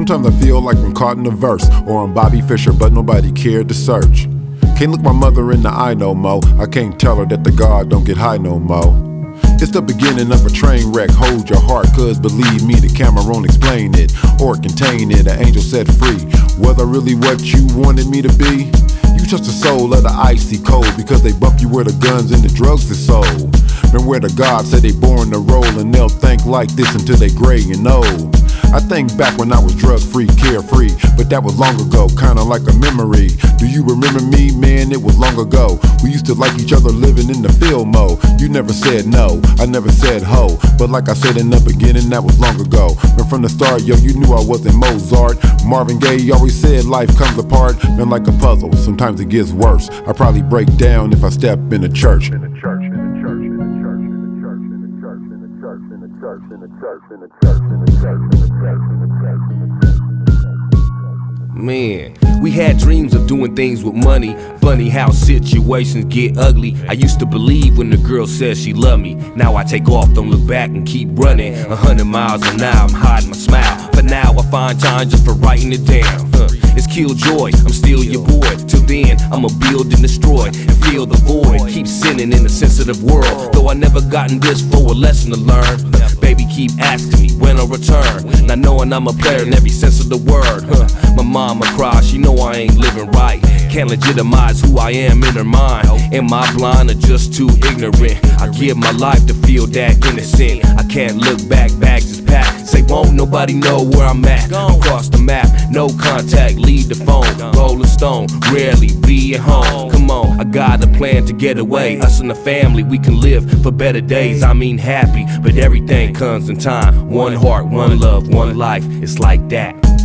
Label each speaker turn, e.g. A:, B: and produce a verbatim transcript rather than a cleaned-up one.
A: Sometimes I feel like I'm caught in a verse, or I'm Bobby Fischer, but nobody cared to search. Can't look my mother in the eye no mo. I can't tell her that the God don't get high no mo. It's the beginning of a train wreck. Hold your heart, cause believe me, the camera won't explain it or contain it. An angel set free. Was I really what you wanted me to be? You touch the soul of the icy cold, because they bump you where the guns and the drugs is sold. And where the gods say they born to roll, and they'll think like this until they gray and old. I think back when I was drug-free, carefree, but that was long ago, kinda like a memory. Do you remember me? Man, it was long ago. We used to like each other living in the field mo. You never said no, I never said ho, but like I said in the beginning, that was long ago. And from the start, yo, you knew I wasn't Mozart. Marvin Gaye always said life comes apart, man, like a puzzle. Sometimes it gets worse. I probably break down if I step in a church. In a church, in a church, in a church, in a church, in a church, in a church, in a church, in a church, in a church, in a church, in a church, in a church, in a church, in a church.
B: Man, we had dreams of doing things with money. Funny how situations get ugly. I used to believe when the girl says she loved me. Now I take off, don't look back and keep running. A hundred miles an hour, I'm hiding my smile. For now I find time just for writing it down. Huh. It's killjoy, I'm still your boy. Till then, I'ma build and destroy and fill the void. Keep sinning in a sensitive world, though I never gotten this for a lesson to learn. Baby, keep asking me when I return, not knowing I'm a player in every sense of the word. Huh. My mama cries, she know I ain't living right. Can't legitimize who I am in her mind. Am I blind or just too ignorant? I give my life to feel that innocent. I can't look back, bags is packed. Say won't nobody know where I'm at. I'm across the map, no contact, leave the phone. Rolling stone, rarely be at home. Come on, I got a plan to get away. Us and the family, we can live for better days. I mean happy, but everything comes in time. One heart, one love, one life, it's like that.